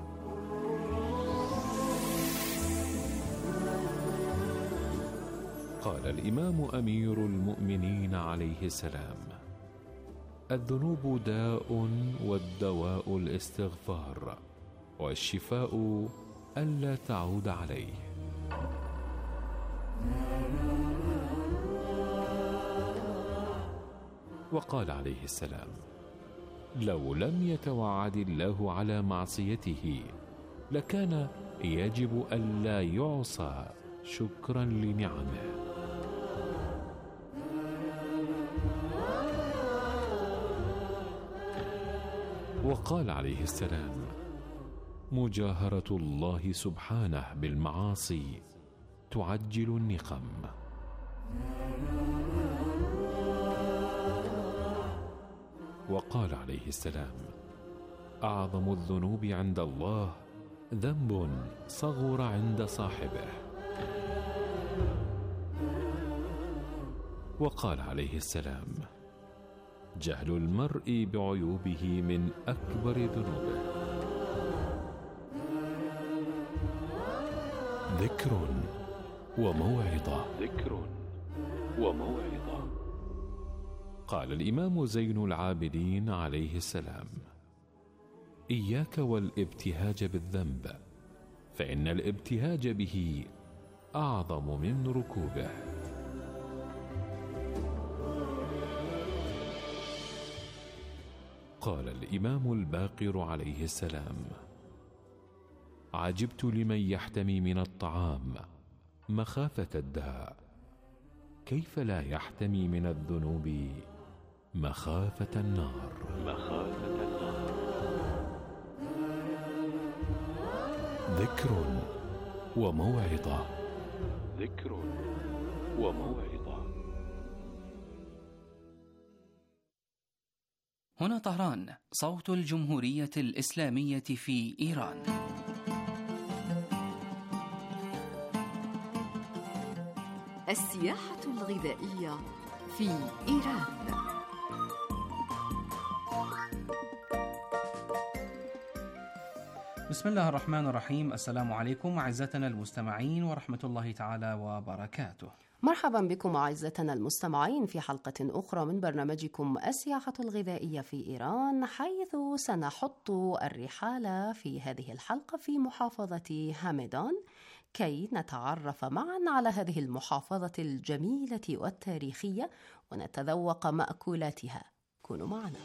قال الإمام أمير المؤمنين عليه السلام: الذنوب داء، والدواء الاستغفار، والشفاء ألا تعود عليه. وقال عليه السلام: لو لم يتوعد الله على معصيته لكان يجب ألا يعصى شكرا لنعمه. وقال عليه السلام: مجاهرة الله سبحانه بالمعاصي تعجل النقم. وقال عليه السلام: أعظم الذنوب عند الله ذنب صغر عند صاحبه. وقال عليه السلام: جهل المرء بعيوبه من أكبر ذنوبه. ذكر وموعظة. ذكر وموعظة. قال الإمام زين العابدين عليه السلام: إياك والابتهاج بالذنب، فإن الابتهاج به أعظم من ركوبه. قال الإمام الباقر عليه السلام: عجبت لمن يحتمي من الطعام مخافة الداء، كيف لا يحتمي من الذنوب مخافة النار. مخافة النار. ذكر وموعظة. ذكر وموعظة. هنا طهران، صوت الجمهورية الإسلامية في إيران. السياحة الغذائية في إيران. بسم الله الرحمن الرحيم. السلام عليكم أعزتنا المستمعين ورحمة الله تعالى وبركاته. مرحبا بكم أعزتنا المستمعين في حلقة أخرى من برنامجكم السياحة الغذائية في إيران، حيث سنحط الرحال في هذه الحلقة في محافظة همدان كي نتعرف معا على هذه المحافظة الجميلة والتاريخية ونتذوق مأكولاتها. كونوا معنا.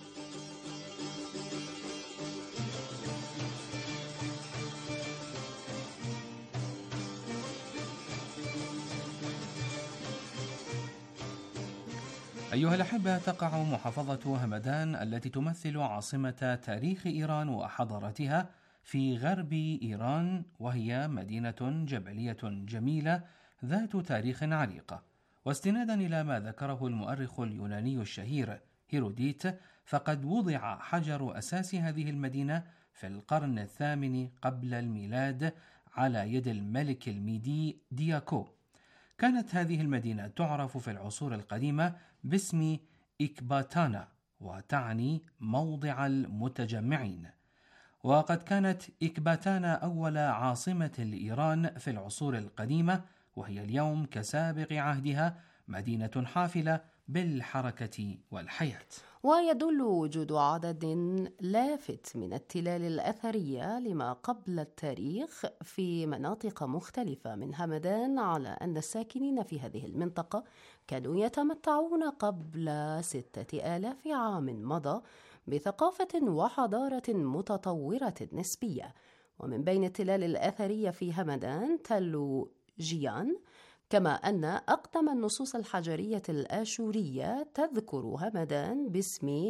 أيها الأحبة، تقع محافظة همدان التي تمثل عاصمة تاريخ إيران وحضارتها في غرب إيران، وهي مدينة جبلية جميلة ذات تاريخ عريق. واستنادا إلى ما ذكره المؤرخ اليوناني الشهير هيروديت، فقد وضع حجر أساس هذه المدينة في القرن الثامن قبل الميلاد على يد الملك الميدي دياكو. كانت هذه المدينة تعرف في العصور القديمة باسم إكباتانا، وتعني موضع المتجمعين. وقد كانت إكباتانا أول عاصمة لإيران في العصور القديمة، وهي اليوم كسابق عهدها مدينة حافلة بالحركة والحياة. ويدل وجود عدد لافت من التلال الأثرية لما قبل التاريخ في مناطق مختلفة من همدان على أن الساكنين في هذه المنطقة كانوا يتمتعون قبل ستة آلاف عام مضى بثقافة وحضارة متطورة نسبية. ومن بين التلال الأثرية في همدان تل جيان، كما أن أقدم النصوص الحجرية الآشورية تذكر همدان باسم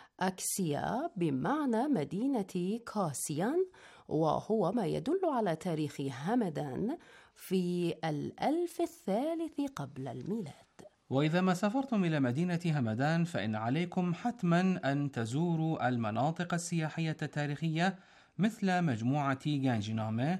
أكسيا بمعنى مدينة كاسيان، وهو ما يدل على تاريخ همدان في الألف الثالث قبل الميلاد. وإذا ما سافرتم إلى مدينة همدان فإن عليكم حتما أن تزوروا المناطق السياحية التاريخية مثل مجموعة جانجنامه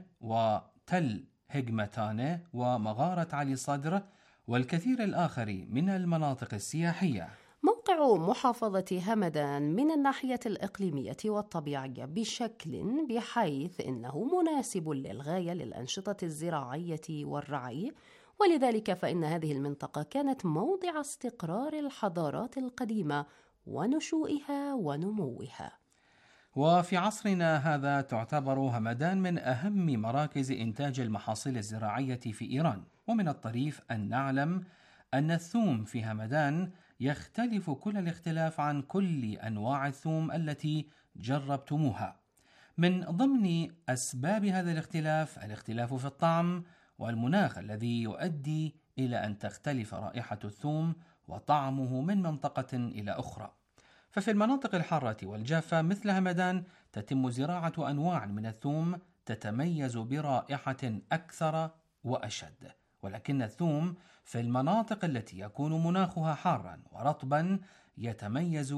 وتل هجمتانه ومغارة علي صدر والكثير الآخر من المناطق السياحية. موقع محافظة همدان من الناحية الإقليمية والطبيعية بشكل بحيث إنه مناسب للغاية للأنشطة الزراعية والرعي، ولذلك فإن هذه المنطقة كانت موضع استقرار الحضارات القديمة ونشوئها ونموها. وفي عصرنا هذا تعتبر همدان من أهم مراكز إنتاج المحاصيل الزراعية في إيران. ومن الطريف أن نعلم أن الثوم في همدان يختلف كل الاختلاف عن كل أنواع الثوم التي جربتموها. من ضمن أسباب هذا الاختلاف الاختلاف في الطعم والمناخ الذي يؤدي إلى أن تختلف رائحة الثوم وطعمه من منطقة إلى أخرى. ففي المناطق الحارة والجافة مثل همدان تتم زراعة أنواع من الثوم تتميز برائحة أكثر وأشد، ولكن الثوم في المناطق التي يكون مناخها حارا ورطبا يتميز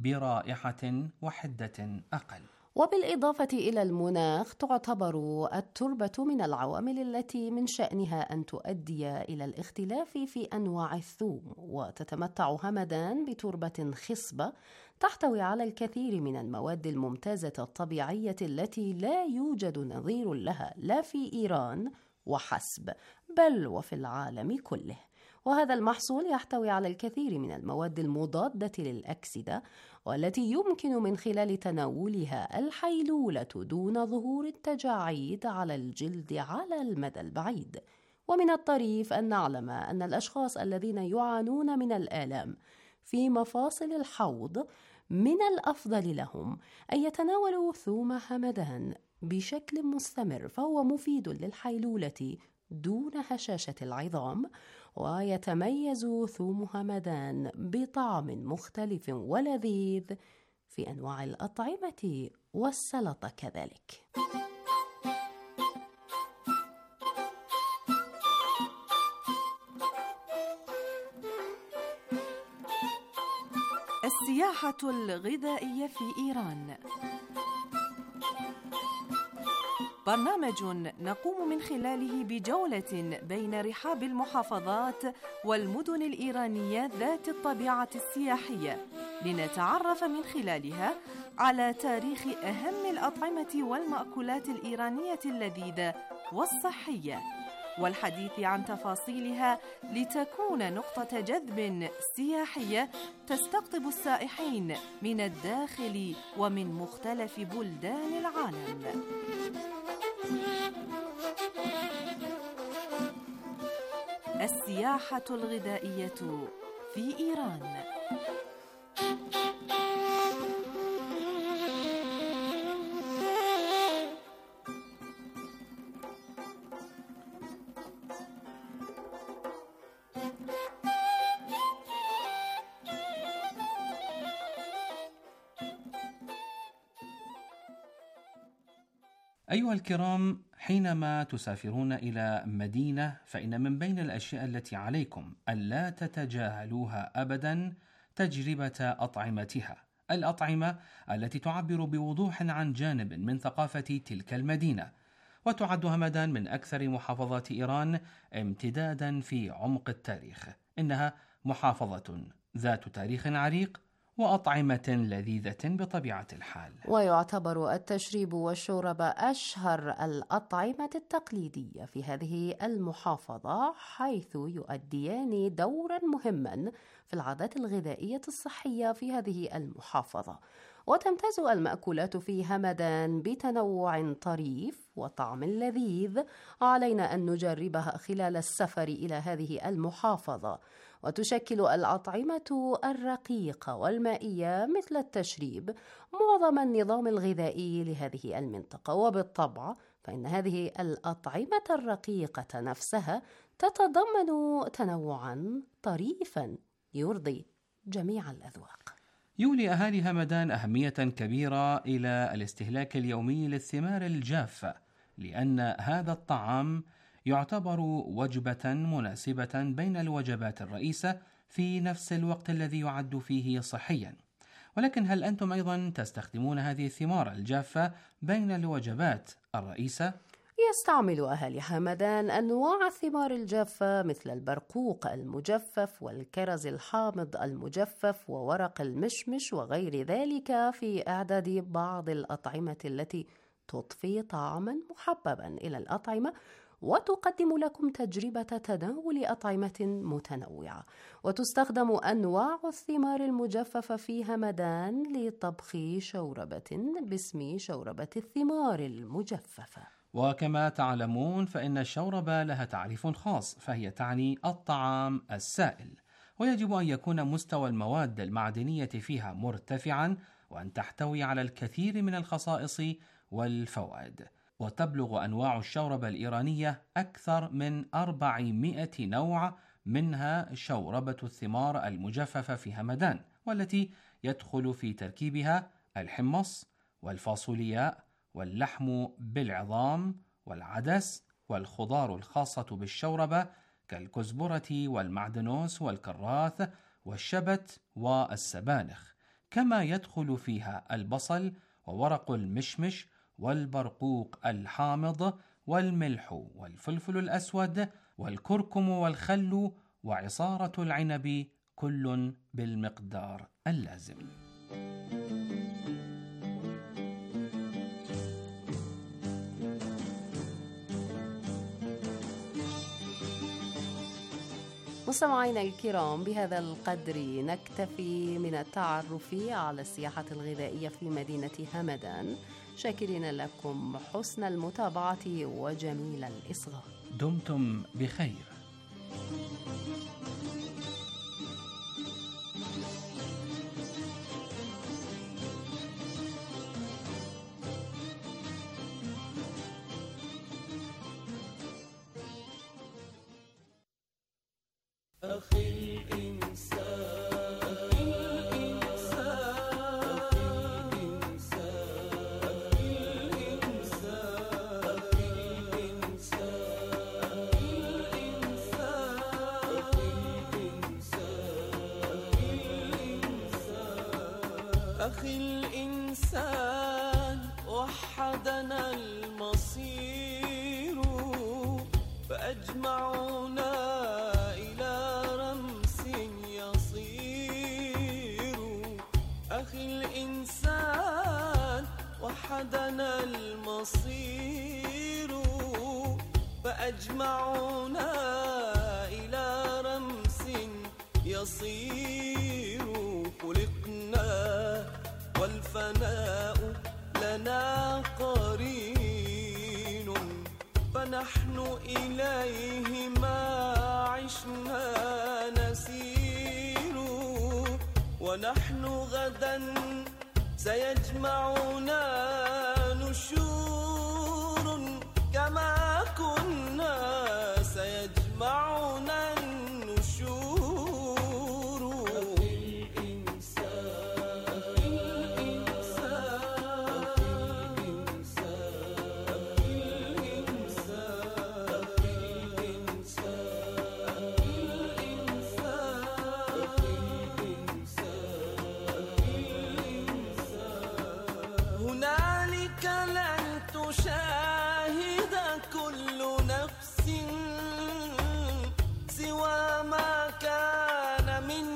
برائحة وحدة أقل. وبالإضافة إلى المناخ تعتبر التربة من العوامل التي من شأنها أن تؤدي إلى الاختلاف في أنواع الثوم. وتتمتع همدان بتربة خصبة تحتوي على الكثير من المواد الممتازة الطبيعية التي لا يوجد نظير لها لا في إيران وحسب بل وفي العالم كله. وهذا المحصول يحتوي على الكثير من المواد المضادة للأكسدة، والتي يمكن من خلال تناولها الحيلولة دون ظهور التجاعيد على الجلد على المدى البعيد. ومن الطريف أن نعلم أن الأشخاص الذين يعانون من الآلام في مفاصل الحوض من الأفضل لهم أن يتناولوا ثوم همدان بشكل مستمر، فهو مفيد للحيلولة دون هشاشة العظام، ويتميز ثوم همدان بطعم مختلف ولذيذ في أنواع الأطعمة والسلطة كذلك. السياحة الغذائية في إيران، برنامج نقوم من خلاله بجولة بين رحاب المحافظات والمدن الإيرانية ذات الطبيعة السياحية، لنتعرف من خلالها على تاريخ أهم الأطعمة والمأكولات الإيرانية اللذيذة والصحية، والحديث عن تفاصيلها لتكون نقطة جذب سياحية تستقطب السائحين من الداخل ومن مختلف بلدان العالم. السياحة الغذائية في إيران. أيها الكرام، حينما تسافرون إلى مدينة فإن من بين الأشياء التي عليكم ألا تتجاهلوها أبدا تجربة أطعمتها، الأطعمة التي تعبر بوضوح عن جانب من ثقافة تلك المدينة. وتعد همدان من أكثر محافظات إيران امتدادا في عمق التاريخ، إنها محافظة ذات تاريخ عريق وأطعمة لذيذة بطبيعة الحال. ويعتبر التشريب والشوربة أشهر الأطعمة التقليدية في هذه المحافظة، حيث يؤديان دورا مهما في العادات الغذائية الصحية في هذه المحافظة. وتمتاز المأكولات في همدان بتنوع طريف وطعم لذيذ، علينا أن نجربها خلال السفر إلى هذه المحافظة. وتشكل الأطعمة الرقيقة والمائية مثل التشريب معظم النظام الغذائي لهذه المنطقة، وبالطبع فإن هذه الأطعمة الرقيقة نفسها تتضمن تنوعا طريفا يرضي جميع الأذواق. يولي أهالي همدان أهمية كبيرة إلى الاستهلاك اليومي للثمار الجافة، لأن هذا الطعام يعتبر وجبة مناسبة بين الوجبات الرئيسة في نفس الوقت الذي يعد فيه صحيا. ولكن هل أنتم أيضا تستخدمون هذه الثمار الجافة بين الوجبات الرئيسة؟ يستعمل أهالي همدان أنواع الثمار الجافة مثل البرقوق المجفف والكرز الحامض المجفف وورق المشمش وغير ذلك في إعداد بعض الأطعمة التي تضفي طعما محببا إلى الأطعمة، وتقدم لكم تجربة تناول أطعمة متنوعة. وتستخدم أنواع الثمار المجففة في همدان لطبخ شوربة باسم شوربة الثمار المجففة. وكما تعلمون فإن الشوربة لها تعريف خاص، فهي تعني الطعام السائل، ويجب أن يكون مستوى المواد المعدنية فيها مرتفعا، وأن تحتوي على الكثير من الخصائص والفوائد. وتبلغ أنواع الشوربة الإيرانية أكثر من أربعمائة نوع، منها شوربة الثمار المجففة في همدان، والتي يدخل في تركيبها الحمص والفاصولياء واللحم بالعظام والعدس والخضار الخاصة بالشوربة كالكزبرة والمعدنوس والكراث والشبت والسبانخ، كما يدخل فيها البصل وورق المشمش والبرقوق الحامض والملح والفلفل الأسود والكركم والخل وعصارة العنب، كل بالمقدار اللازم. مستمعينا الكرام، بهذا القدر نكتفي من التعرف على السياحة الغذائية في مدينة همدان، شاكرين لكم حسن المتابعة وجميل الإصغاء. دمتم بخير. أخي الإنسان أخي الإنسان وحدنا المصير فأجمعنا إلى رمس يصير. أخي الإنسان وحدنا المصير فأجمعنا إلى رمس يصير. خلقنا والفناء لنا قرين فنحن إليه ما عشنا نسير. ونحن غدا سيجمعنا نشور كما كنا سيجمعنا النشور. هنالك لن تشاهد كل نفس سوى ما كان من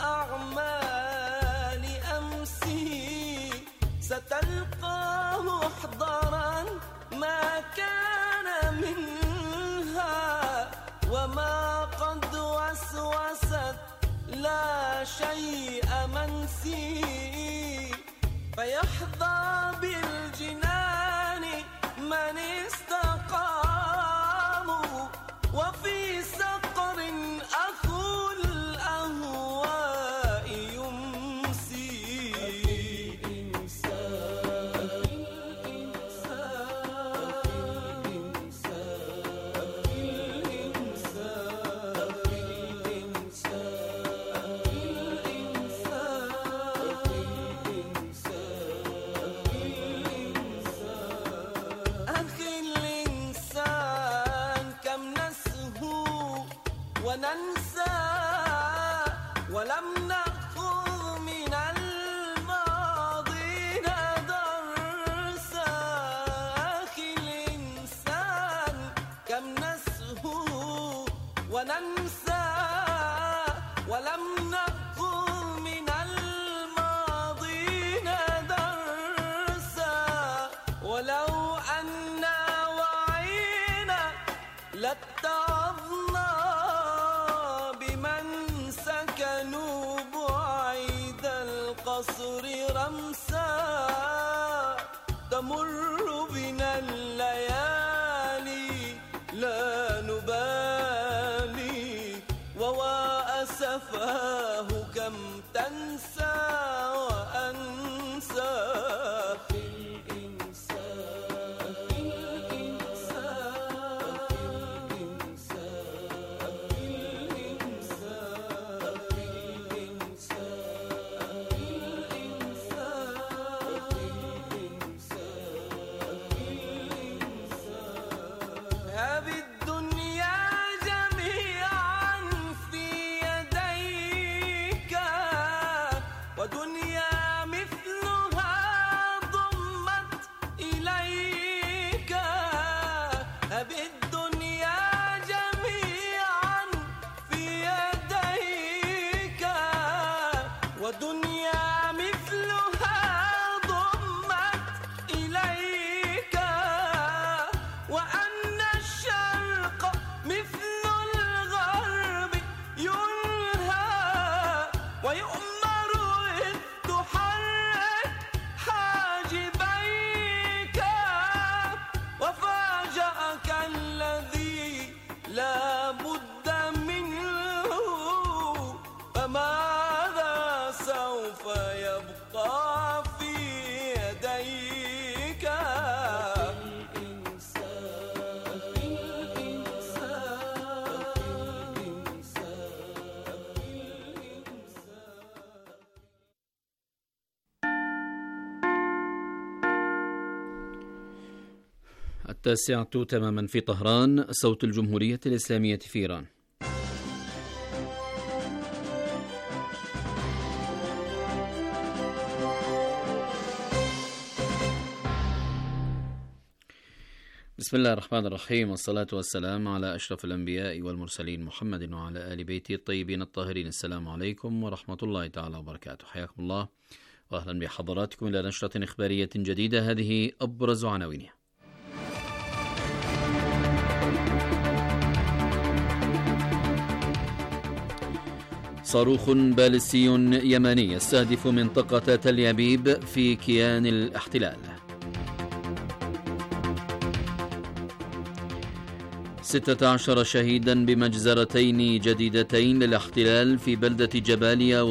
أعمال أمسي. ستلقى محضرا ما كان منها وما قد وسوست لا شيء منسي. فيحظى بالجنان من استقاموا وفي سقر أخو الأهواء يمسي. وننسى ولم نأخذ من الماضين درسا. أخي الإنسان كم نسهو وننسى ولم نأخذ من الماضين درسا. ولو أنا وعينا لاتعظنا سكنوا بعيد القصر رمسا. تمر بنا الليالي لا نبالي ووأسفاه كم تنسى وأنسى. سوف يبقى في يديك. التاسعة تماما في طهران، صوت الجمهورية الإسلامية في إيران. بسم الله الرحمن الرحيم، والصلاة والسلام على أشرف الأنبياء والمرسلين محمد وعلى آل بيته الطيبين الطاهرين. السلام عليكم ورحمة الله تعالى وبركاته. حياكم الله وأهلا بحضراتكم إلى نشرة إخبارية جديدة. هذه أبرز عناوينها. صاروخ باليستي يماني يستهدف منطقة تل أبيب في كيان الاحتلال. ستة عشر شهيدا بمجزرتين جديدتين للاحتلال في بلدة جباليا